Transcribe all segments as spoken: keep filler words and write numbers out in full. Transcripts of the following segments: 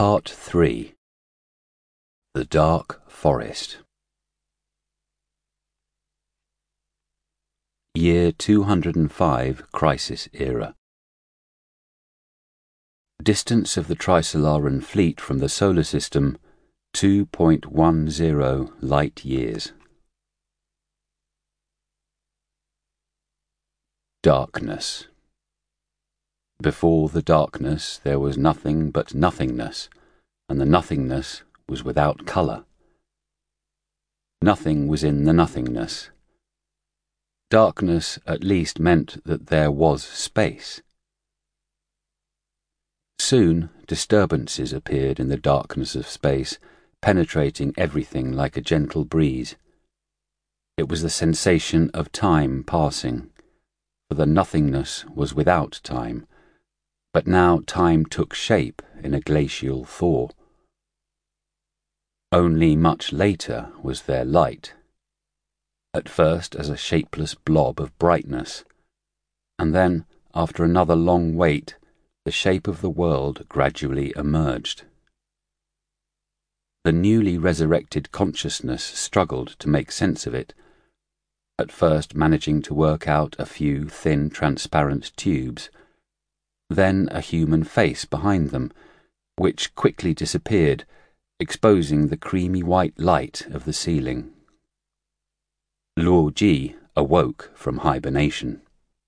Part three. The Dark Forest. Year two hundred five Crisis Era. Distance of the Trisolaran fleet from the solar system, two point one zero light years. Darkness. Before the darkness there was nothing but nothingness, and the nothingness was without colour. Nothing was in the nothingness. Darkness at least meant that there was space. Soon disturbances appeared in the darkness of space, penetrating everything like a gentle breeze. It was the sensation of time passing, for the nothingness was without time, but now time took shape in a glacial thaw. Only much later was there light, at first as a shapeless blob of brightness, and then, after another long wait, the shape of the world gradually emerged. The newly resurrected consciousness struggled to make sense of it, at first managing to work out a few thin, transparent tubes, then a human face behind them, which quickly disappeared, exposing the creamy white light of the ceiling. Luo Ji awoke from hibernation.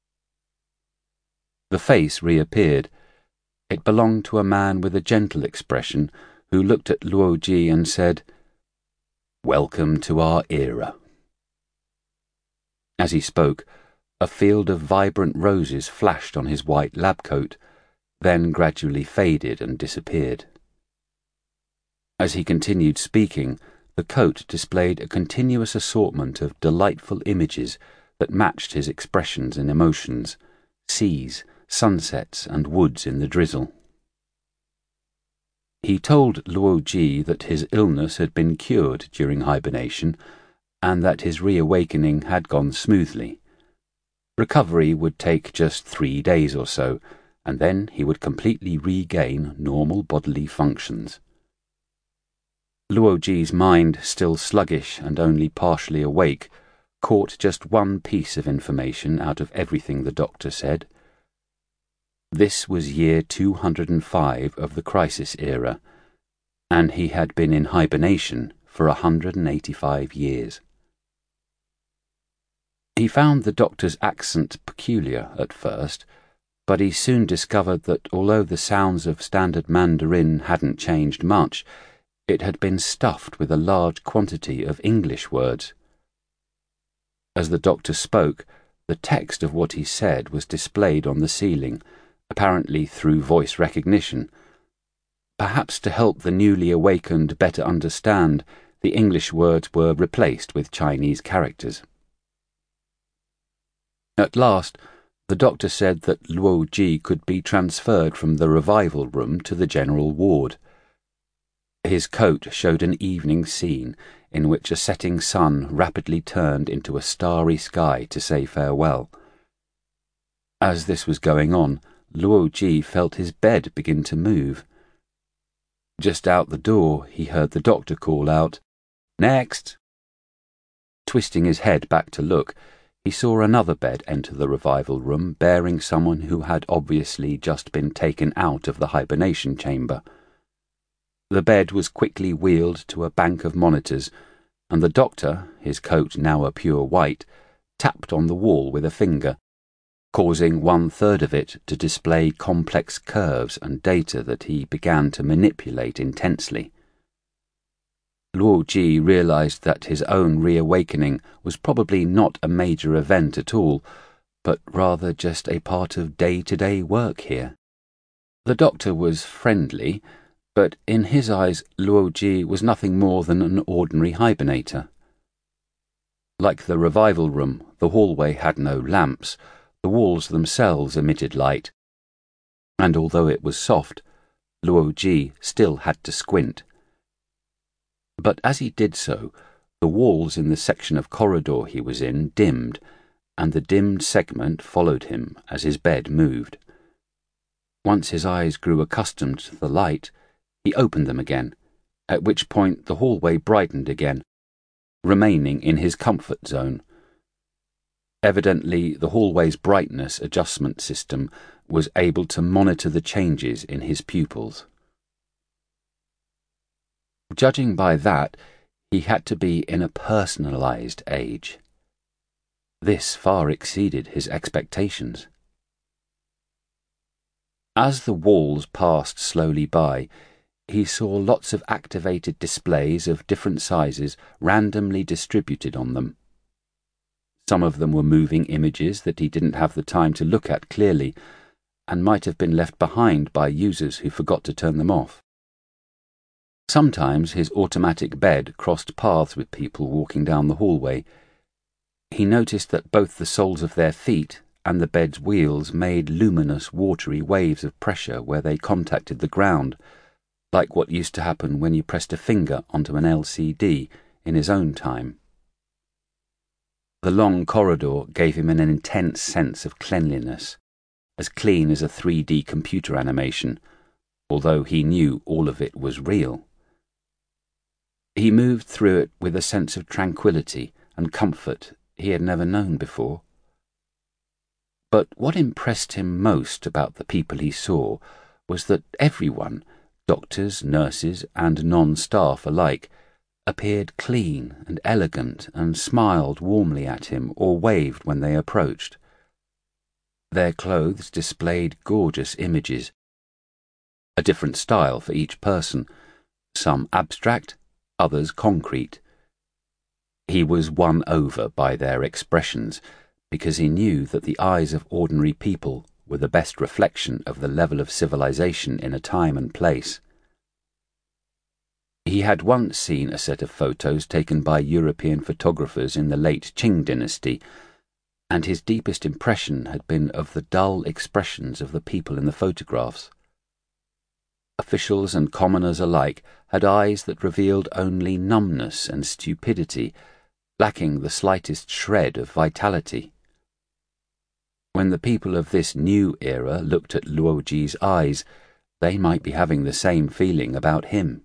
The face reappeared. It belonged to a man with a gentle expression who looked at Luo Ji and said, "Welcome to our era." As he spoke, a field of vibrant roses flashed on his white lab coat, then gradually faded and disappeared. As he continued speaking, the coat displayed a continuous assortment of delightful images that matched his expressions and emotions: seas, sunsets, and woods in the drizzle. He told Luo Ji that his illness had been cured during hibernation, and that his reawakening had gone smoothly. Recovery would take just three days or so, and then he would completely regain normal bodily functions. Luo Ji's mind, still sluggish and only partially awake, caught just one piece of information out of everything the doctor said. This was year two hundred five of the Crisis Era, and he had been in hibernation for one hundred eighty-five years. He found the doctor's accent peculiar at first, but he soon discovered that although the sounds of standard Mandarin hadn't changed much, it had been stuffed with a large quantity of English words. As the doctor spoke, the text of what he said was displayed on the ceiling, apparently through voice recognition. Perhaps to help the newly awakened better understand, the English words were replaced with Chinese characters. At last, the doctor said that Luo Ji could be transferred from the revival room to the general ward. His coat showed an evening scene in which a setting sun rapidly turned into a starry sky to say farewell. As this was going on, Luo Ji felt his bed begin to move. Just out the door, he heard the doctor call out, "Next!" Twisting his head back to look, he saw another bed enter the revival room bearing someone who had obviously just been taken out of the hibernation chamber. The bed was quickly wheeled to a bank of monitors, and the doctor, his coat now a pure white, tapped on the wall with a finger, causing one-third of it to display complex curves and data that he began to manipulate intensely. Luo Ji realized that his own reawakening was probably not a major event at all, but rather just a part of day-to-day work here. The doctor was friendly, but in his eyes Luo Ji was nothing more than an ordinary hibernator. Like the revival room, the hallway had no lamps. The walls themselves emitted light, and although it was soft, Luo Ji still had to squint. But as he did so, the walls in the section of corridor he was in dimmed, and the dimmed segment followed him as his bed moved. Once his eyes grew accustomed to the light, He opened them again, at which point the hallway brightened again, remaining in his comfort zone. Evidently, the hallway's brightness adjustment system was able to monitor the changes in his pupils. Judging by that, he had to be in a personalized age. This far exceeded his expectations. As the walls passed slowly by, he saw lots of activated displays of different sizes randomly distributed on them. Some of them were moving images that he didn't have the time to look at clearly, and might have been left behind by users who forgot to turn them off. Sometimes his automatic bed crossed paths with people walking down the hallway. He noticed that both the soles of their feet and the bed's wheels made luminous, watery waves of pressure where they contacted the ground, like what used to happen when you pressed a finger onto an L C D in his own time. The long corridor gave him an intense sense of cleanliness, as clean as a three D computer animation, although he knew all of it was real. He moved through it with a sense of tranquility and comfort he had never known before. But what impressed him most about the people he saw was that everyone, doctors, nurses, and non-staff alike, appeared clean and elegant and smiled warmly at him or waved when they approached. Their clothes displayed gorgeous images, a different style for each person, some abstract, others concrete. He was won over by their expressions, because he knew that the eyes of ordinary people were the best reflection of the level of civilization in a time and place. He had once seen a set of photos taken by European photographers in the late Qing dynasty, and his deepest impression had been of the dull expressions of the people in the photographs. Officials and commoners alike had eyes that revealed only numbness and stupidity, lacking the slightest shred of vitality. When the people of this new era looked at Luo Ji's eyes, they might be having the same feeling about him.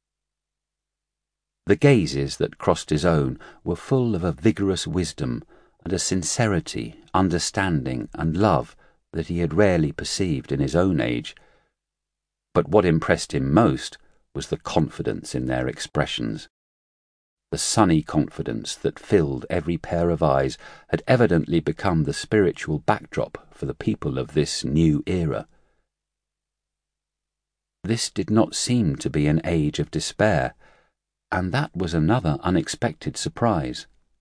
The gazes that crossed his own were full of a vigorous wisdom and a sincerity, understanding, and love that he had rarely perceived in his own age. But what impressed him most was the confidence in their expressions. The sunny confidence that filled every pair of eyes had evidently become the spiritual backdrop for the people of this new era. This did not seem to be an age of despair, and that was another unexpected surprise.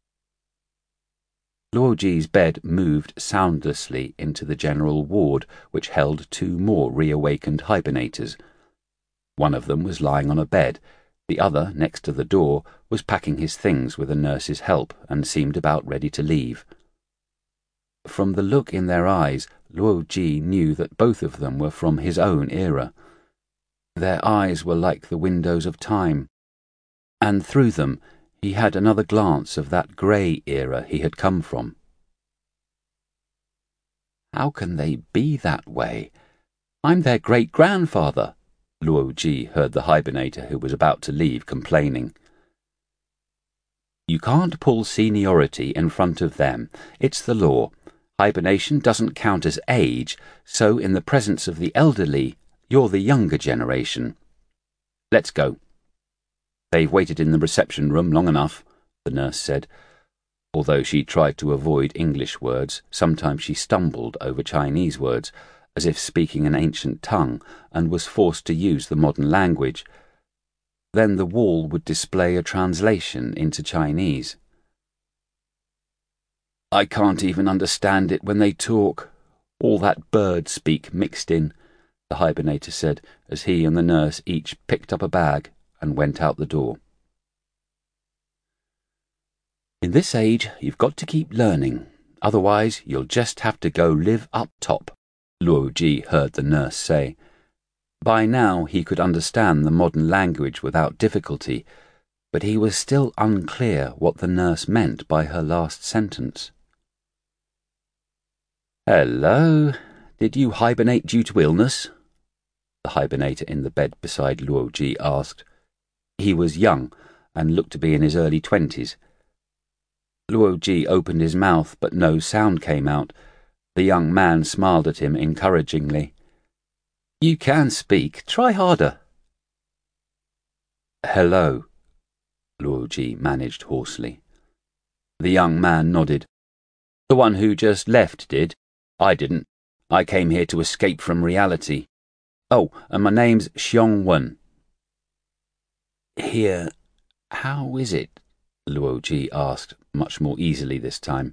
Luo Ji's bed moved soundlessly into the general ward, which held two more reawakened hibernators. One of them was lying on a bed. The other, next to the door, was packing his things with a nurse's help and seemed about ready to leave. From the look in their eyes, Luo Ji knew that both of them were from his own era. Their eyes were like the windows of time, and through them he had another glance of that grey era he had come from. "How can they be that way? I'm their great-grandfather," Luo Ji heard the hibernator who was about to leave complaining. "You can't pull seniority in front of them. It's the law. Hibernation doesn't count as age, so in the presence of the elderly, you're the younger generation. Let's go." "They've waited in the reception room long enough," the nurse said. Although she tried to avoid English words, sometimes she stumbled over Chinese words, as if speaking an ancient tongue, and was forced to use the modern language. Then the wall would display a translation into Chinese. "I can't even understand it when they talk. All that bird speak mixed in," the hibernator said, as he and the nurse each picked up a bag and went out the door. "In this age, you've got to keep learning. Otherwise, you'll just have to go live up top," Luo Ji heard the nurse say. By now he could understand the modern language without difficulty, but he was still unclear what the nurse meant by her last sentence. "Hello, did you hibernate due to illness?" the hibernator in the bed beside Luo Ji asked. He was young and looked to be in his early twenties. Luo Ji opened his mouth, but no sound came out. The young man smiled at him encouragingly. "You can speak. Try harder." "Hello," Luo Ji managed hoarsely. The young man nodded. "The one who just left did. I didn't. I came here to escape from reality. Oh, and my name's Xiong Wen." "Here, how is it?" Luo Ji asked, much more easily this time.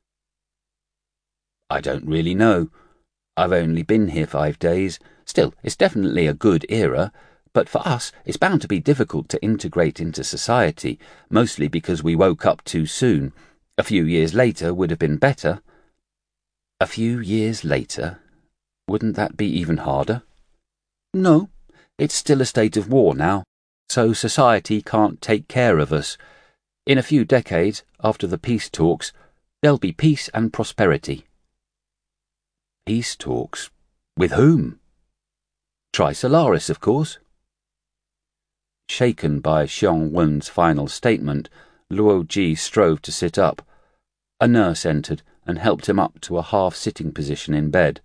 "I don't really know. I've only been here five days. Still, it's definitely a good era, but for us, it's bound to be difficult to integrate into society, mostly because we woke up too soon. A few years later would have been better." "A few years later? Wouldn't that be even harder?" "No, it's still a state of war now, so society can't take care of us. In a few decades, after the peace talks, there'll be peace and prosperity." "Peace talks? With whom?" "Trisolaris, of course." Shaken by Xiong Wen's final statement, Luo Ji strove to sit up. A nurse entered and helped him up to a half-sitting position in bed.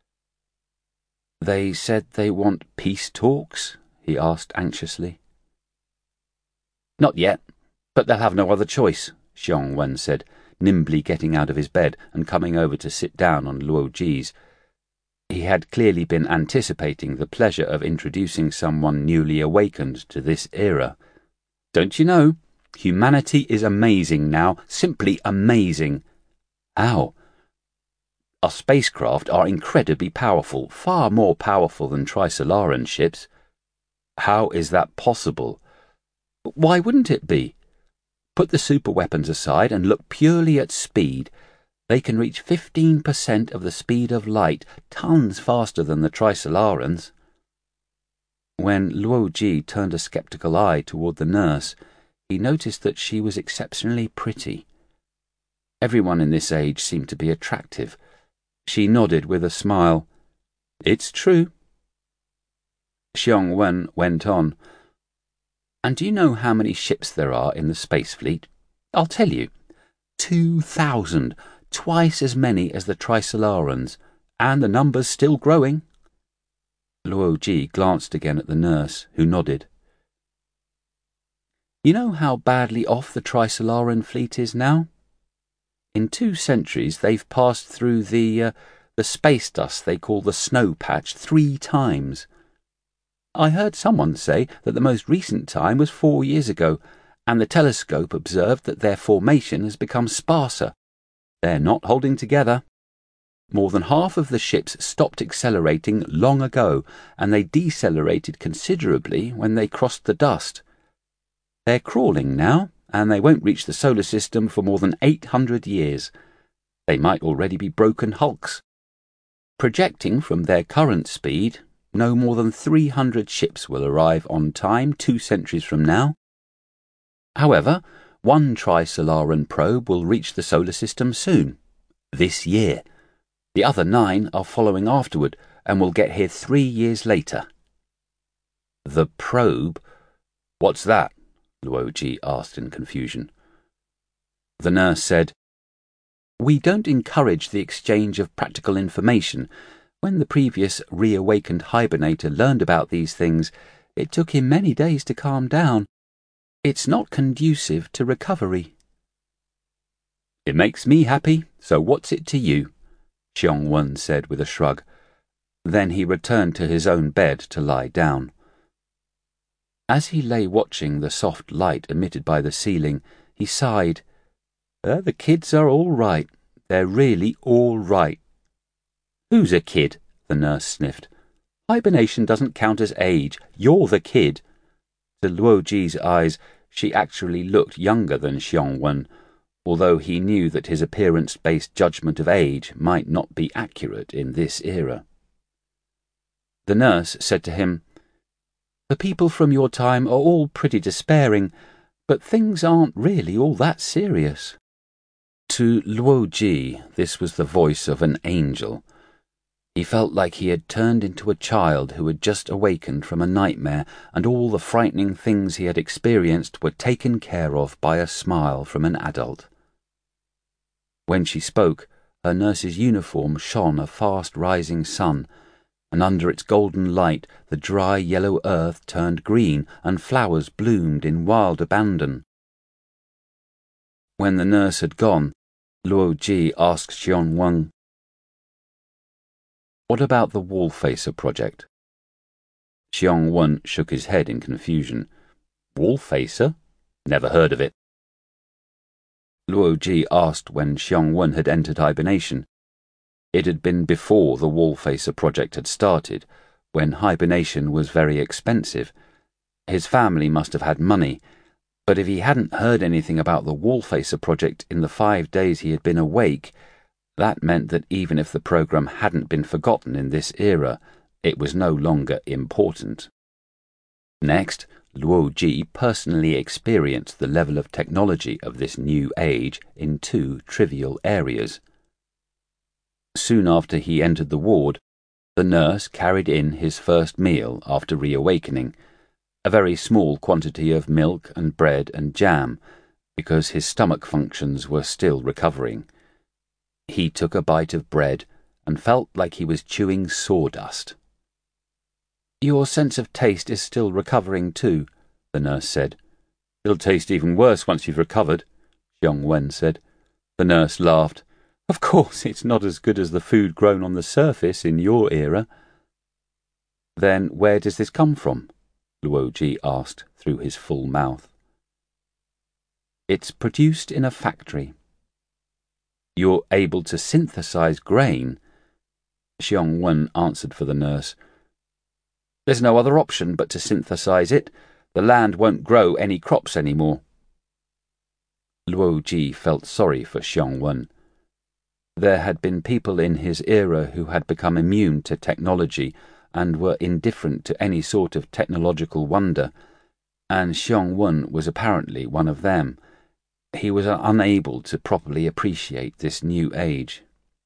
"They said they want peace talks?" he asked anxiously. "Not yet, but they'll have no other choice," Xiong Wen said, nimbly getting out of his bed and coming over to sit down on Luo Ji's. He had clearly been anticipating the pleasure of introducing someone newly awakened to this era. "Don't you know, humanity is amazing now, simply amazing." "How?" "Our spacecraft are incredibly powerful, far more powerful than Trisolaran ships." "How is that possible?" "Why wouldn't it be? Put the superweapons aside and look purely at speed. They can reach fifteen percent of the speed of light, tons faster than the Trisolarans." When Luo Ji turned a sceptical eye toward the nurse, he noticed that she was exceptionally pretty. Everyone in this age seemed to be attractive. She nodded with a smile. "It's true." Xiong Wen went on. "And do you know how many ships there are in the space fleet? I'll tell you. Two thousand, twice as many as the Trisolarans, and the number's still growing." Luo Ji glanced again at the nurse, who nodded. "You know how badly off the Trisolaran fleet is now? In two centuries they've passed through the, uh, the space dust they call the snow patch three times. I heard someone say that the most recent time was four years ago, and the telescope observed that their formation has become sparser. They're not holding together. More than half of the ships stopped accelerating long ago, and they decelerated considerably when they crossed the dust. They're crawling now, and they won't reach the solar system for more than eight hundred years. They might already be broken hulks. Projecting from their current speed, no more than three hundred ships will arrive on time two centuries from now. However, one Trisolaran probe will reach the solar system soon, this year. The other nine are following afterward and will get here three years later." "The probe? What's that?" Luo Ji asked in confusion. The nurse said, "We don't encourage the exchange of practical information. When the previous reawakened hibernator learned about these things, it took him many days to calm down. It's not conducive to recovery." "It makes me happy, so what's it to you?" Xiong Wen said with a shrug. Then he returned to his own bed to lie down. As he lay watching the soft light emitted by the ceiling, he sighed. Uh, the kids are all right. They're really all right." "Who's a kid?" the nurse sniffed. "Hibernation doesn't count as age. You're the kid." To Luo Ji's eyes, she actually looked younger than Xiong Wen, although he knew that his appearance-based judgment of age might not be accurate in this era. The nurse said to him, "The people from your time are all pretty despairing, but things aren't really all that serious." To Luo Ji, this was the voice of an angel. He felt like he had turned into a child who had just awakened from a nightmare, and all the frightening things he had experienced were taken care of by a smile from an adult. When she spoke, her nurse's uniform shone a fast-rising sun, and under its golden light the dry yellow earth turned green and flowers bloomed in wild abandon. When the nurse had gone, Luo Ji asked Xiong Wen, "What about the Wall-Facer project?" Xiong Wen shook his head in confusion. "Wall-Facer? Never heard of it." Luo Ji asked when Xiong Wen had entered hibernation. It had been before the Wall-Facer project had started, when hibernation was very expensive. His family must have had money, but if he hadn't heard anything about the Wall-Facer project in the five days he had been awake, that meant that even if the program hadn't been forgotten in this era, it was no longer important. Next, Luo Ji personally experienced the level of technology of this new age in two trivial areas. Soon after he entered the ward, the nurse carried in his first meal after reawakening, a very small quantity of milk and bread and jam, because his stomach functions were still recovering. He took a bite of bread and felt like he was chewing sawdust. "Your sense of taste is still recovering too," the nurse said. "It'll taste even worse once you've recovered," Xiong Wen said. The nurse laughed. "Of course, it's not as good as the food grown on the surface in your era." "Then where does this come from?" Luo Ji asked through his full mouth. "It's produced in a factory." "You're able to synthesize grain?" Xiong Wen answered for the nurse. "There's no other option but to synthesize it. The land won't grow any crops anymore." Luo Ji felt sorry for Xiong Wen. There had been people in his era who had become immune to technology and were indifferent to any sort of technological wonder, and Xiong Wen was apparently one of them. He was unable to properly appreciate this new age.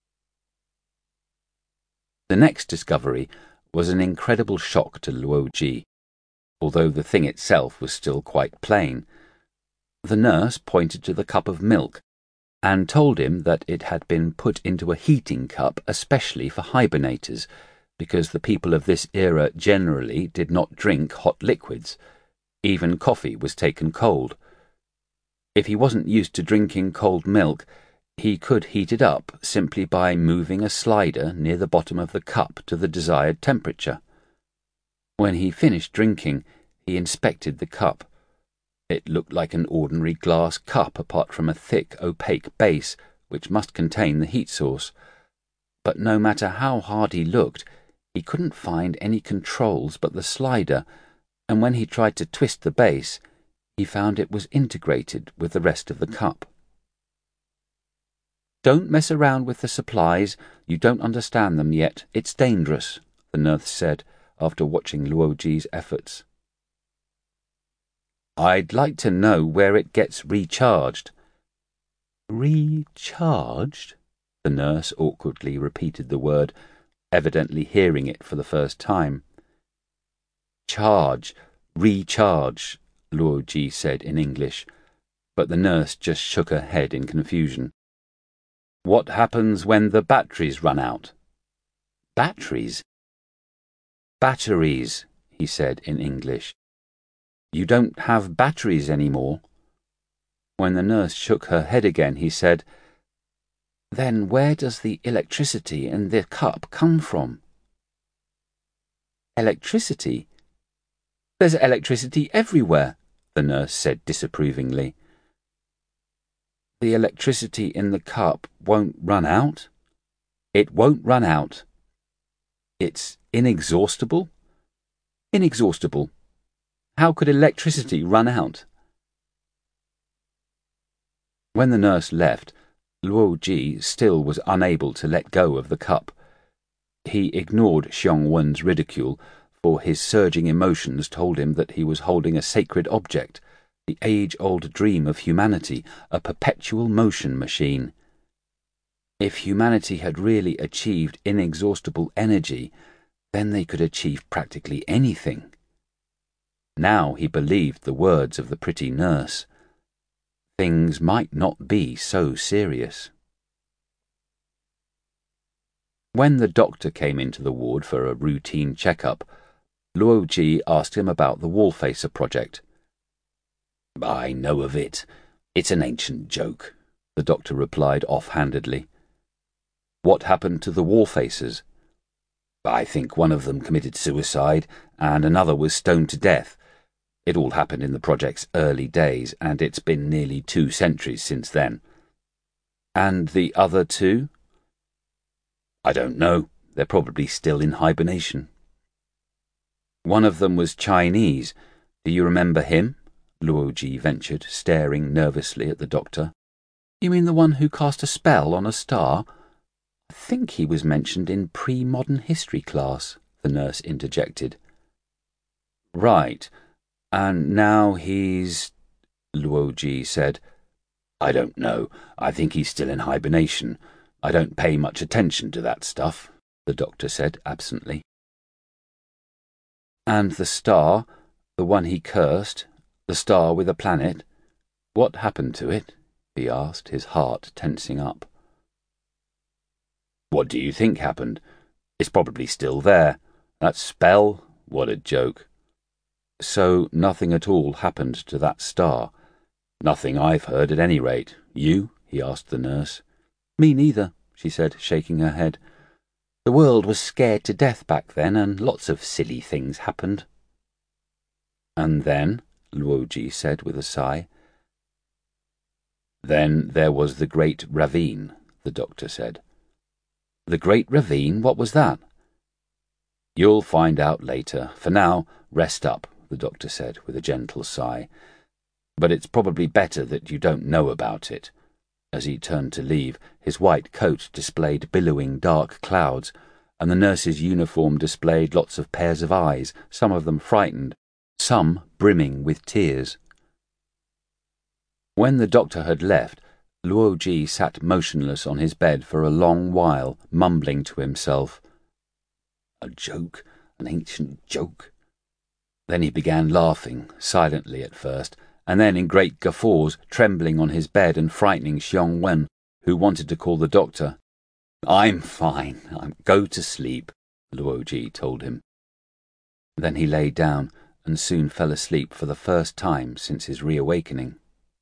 The next discovery was an incredible shock to Luo Ji, although the thing itself was still quite plain. The nurse pointed to the cup of milk and told him that it had been put into a heating cup especially for hibernators, because the people of this era generally did not drink hot liquids. Even coffee was taken cold. If he wasn't used to drinking cold milk, he could heat it up simply by moving a slider near the bottom of the cup to the desired temperature. When he finished drinking, he inspected the cup. It looked like an ordinary glass cup apart from a thick, opaque base, which must contain the heat source. But no matter how hard he looked, he couldn't find any controls but the slider, and when he tried to twist the base, he found it was integrated with the rest of the cup. "Don't mess around with the supplies. You don't understand them yet. It's dangerous," the nurse said after watching Luo Ji's efforts. "I'd like to know where it gets recharged." "Recharged?" The nurse awkwardly repeated the word, evidently hearing it for the first time. "Charge, recharge," Luo Ji said in English, but the nurse just shook her head in confusion. "What happens when the batteries run out?" "Batteries?" "Batteries," he said in English. "You don't have batteries anymore." When the nurse shook her head again, he said, "Then where does the electricity in the cup come from?" "Electricity? There's electricity everywhere," the nurse said disapprovingly. "The electricity in the cup won't run out?" "It won't run out." "It's inexhaustible?" "Inexhaustible. How could electricity run out?" When the nurse left, Luo Ji still was unable to let go of the cup. He ignored Xiong Wen's ridicule, for his surging emotions told him that he was holding a sacred object, the age-old dream of humanity, a perpetual motion machine. If humanity had really achieved inexhaustible energy, then they could achieve practically anything. Now he believed the words of the pretty nurse. Things might not be so serious. When the doctor came into the ward for a routine checkup, Luo Ji asked him about the Wallfacer project. "I know of it. It's an ancient joke," the doctor replied offhandedly. "What happened to the Wallfacers?" "I think one of them committed suicide and another was stoned to death. It all happened in the project's early days, and it's been nearly two centuries since then." "And the other two?" "I don't know. They're probably still in hibernation." "One of them was Chinese. Do you remember him?" Luo Ji ventured, staring nervously at the doctor. "You mean the one who cast a spell on a star?" "I think he was mentioned in pre-modern history class," the nurse interjected. "Right. And now he's—" Luo Ji said. "I don't know. I think he's still in hibernation. I don't pay much attention to that stuff," the doctor said absently. "And the star, the one he cursed, the star with a planet, what happened to it?" he asked, his heart tensing up. "What do you think happened? It's probably still there. That spell? What a joke." "So nothing at all happened to that star?" "Nothing I've heard, at any rate. You?" he asked the nurse. "Me neither," she said, shaking her head. "The world was scared to death back then, and lots of silly things happened." "And then?" Luo Ji said with a sigh. "Then there was the Great Ravine," the doctor said. "The Great Ravine? What was that?" "You'll find out later. For now, rest up," the doctor said with a gentle sigh. "But it's probably better that you don't know about it." As he turned to leave, his white coat displayed billowing dark clouds, and the nurse's uniform displayed lots of pairs of eyes, some of them frightened, some brimming with tears. When the doctor had left, Luo Ji sat motionless on his bed for a long while, mumbling to himself. "A joke, an ancient joke." Then he began laughing, silently at first, and then in great guffaws, trembling on his bed and frightening Xiong Wen, who wanted to call the doctor. "I'm fine. I'm go to sleep," Luo Ji told him. Then he lay down and soon fell asleep for the first time since his reawakening.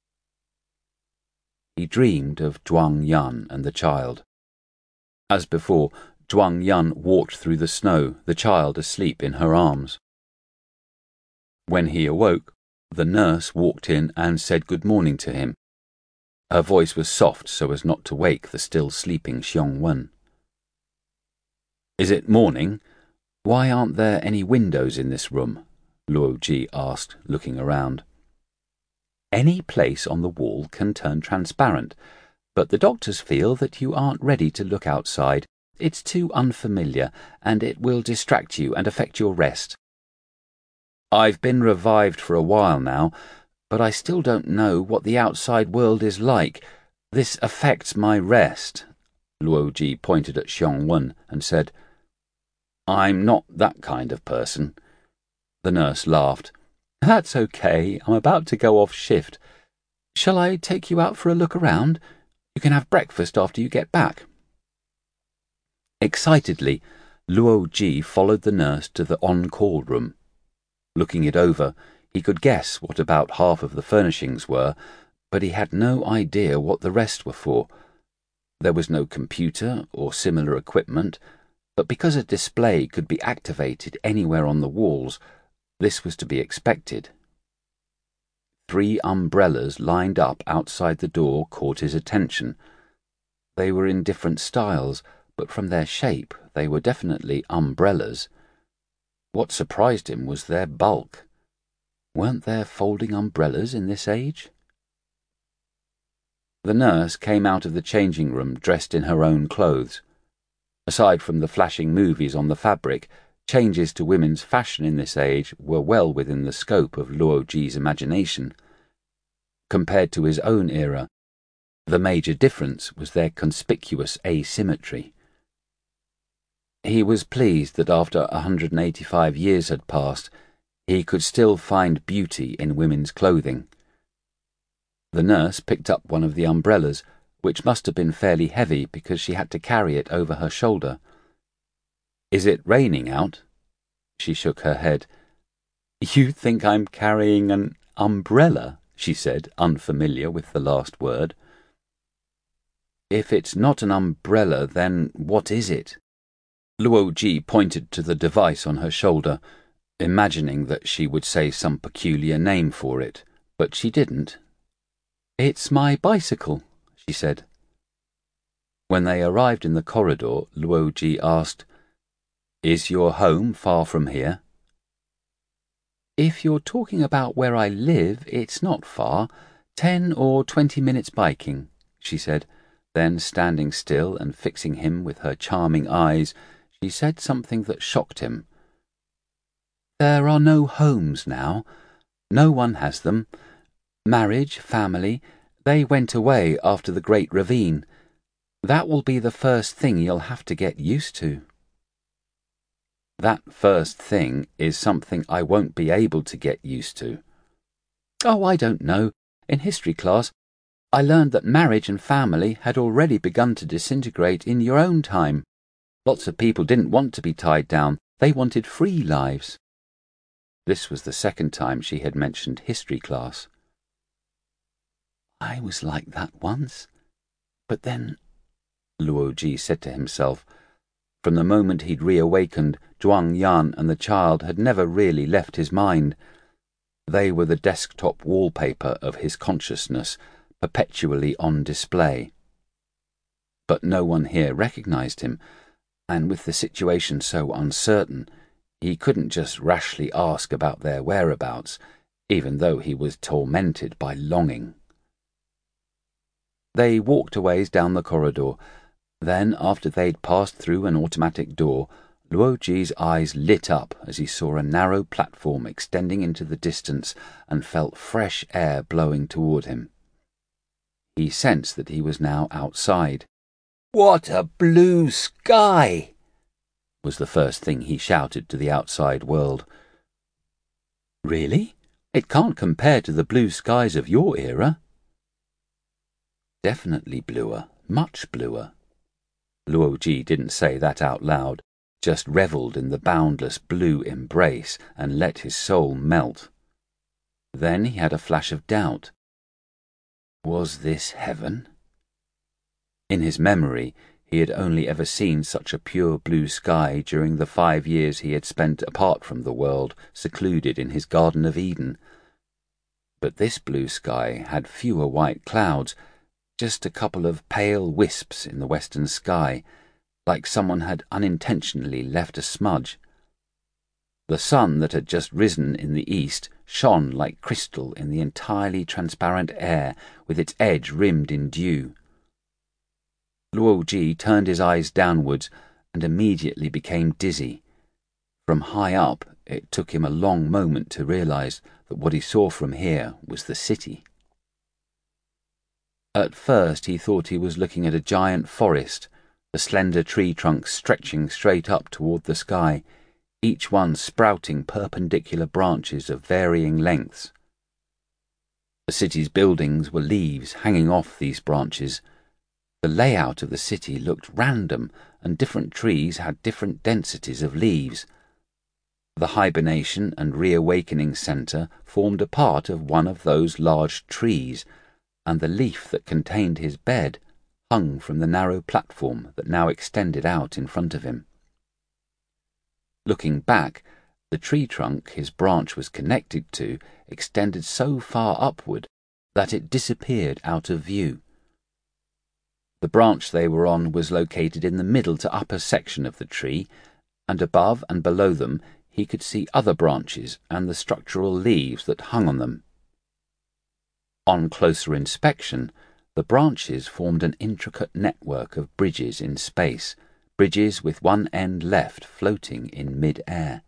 He dreamed of Zhuang Yan and the child. As before, Zhuang Yan walked through the snow, the child asleep in her arms. When he awoke, the nurse walked in and said good morning to him. Her voice was soft so as not to wake the still sleeping Xiong Wen. "Is it morning? Why aren't there any windows in this room?" Luo Ji asked, looking around. "Any place on the wall can turn transparent, but the doctors feel that you aren't ready to look outside. It's too unfamiliar, and it will distract you and affect your rest." "I've been revived for a while now, but I still don't know what the outside world is like. This affects my rest." Luo Ji pointed at Xiong Wen and said, "I'm not that kind of person." The nurse laughed. "That's okay. I'm about to go off shift. Shall I take you out for a look around? You can have breakfast after you get back." Excitedly, Luo Ji followed the nurse to the on-call room. Looking it over, he could guess what about half of the furnishings were, but he had no idea what the rest were for. There was no computer or similar equipment, but because a display could be activated anywhere on the walls, this was to be expected. Three umbrellas lined up outside the door caught his attention. They were in different styles, but from their shape they were definitely umbrellas. What surprised him was their bulk. Weren't there folding umbrellas in this age? The nurse came out of the changing room dressed in her own clothes. Aside from the flashing movies on the fabric, changes to women's fashion in this age were well within the scope of Luo Ji's imagination. Compared to his own era, The major difference was their conspicuous asymmetry. He was pleased that after one hundred eighty-five years had passed, he could still find beauty in women's clothing. The nurse picked up one of the umbrellas, which must have been fairly heavy because she had to carry it over her shoulder. "Is it raining out?" She shook her head. "You think I'm carrying an umbrella?" she said, unfamiliar with the last word. "If it's not an umbrella, then what is it?" Luo Ji pointed to the device on her shoulder, imagining that she would say some peculiar name for it, but she didn't. "It's my bicycle," she said. When they arrived in the corridor, Luo Ji asked, "Is your home far from here?" "If you're talking about where I live, it's not far, ten or twenty minutes biking," she said. Then, standing still and fixing him with her charming eyes, she said something that shocked him. "There are no homes now. No one has them. Marriage, family, they went away after the Great Ravine. That will be the first thing you'll have to get used to." "That first thing is something I won't be able to get used to." "Oh, I don't know. In history class, I learned that marriage and family had already begun to disintegrate in your own time. Lots of people didn't want to be tied down. They wanted free lives." This was the second time she had mentioned history class. "I was like that once. But then," Luo Ji said to himself. From the moment he'd reawakened, Zhuang Yan and the child had never really left his mind. They were the desktop wallpaper of his consciousness, perpetually on display. But no one here recognized him, and with the situation so uncertain, he couldn't just rashly ask about their whereabouts, even though he was tormented by longing. They walked a ways down the corridor. Then, after they'd passed through an automatic door, Luo Ji's eyes lit up as he saw a narrow platform extending into the distance and felt fresh air blowing toward him. He sensed that he was now outside. "What a blue sky!" was the first thing he shouted to the outside world. "Really? It can't compare to the blue skies of your era." "Definitely bluer, much bluer." Luo Ji didn't say that out loud, just revelled in the boundless blue embrace and let his soul melt. Then he had a flash of doubt. Was this heaven? In his memory, he had only ever seen such a pure blue sky during the five years he had spent apart from the world, secluded in his Garden of Eden. But this blue sky had fewer white clouds, just a couple of pale wisps in the western sky, like someone had unintentionally left a smudge. The sun that had just risen in the east shone like crystal in the entirely transparent air, with its edge rimmed in dew. Luo Ji turned his eyes downwards and immediately became dizzy. From high up, it took him a long moment to realize that what he saw from here was the city. At first he thought he was looking at a giant forest, the slender tree trunks stretching straight up toward the sky, each one sprouting perpendicular branches of varying lengths. The city's buildings were leaves hanging off these branches. The layout of the city looked random, and different trees had different densities of leaves. The hibernation and reawakening centre formed a part of one of those large trees, and the leaf that contained his bed hung from the narrow platform that now extended out in front of him. Looking back, the tree trunk his branch was connected to extended so far upward that it disappeared out of view. The branch they were on was located in the middle to upper section of the tree, and above and below them he could see other branches and the structural leaves that hung on them. On closer inspection, the branches formed an intricate network of bridges in space, bridges with one end left floating in mid-air.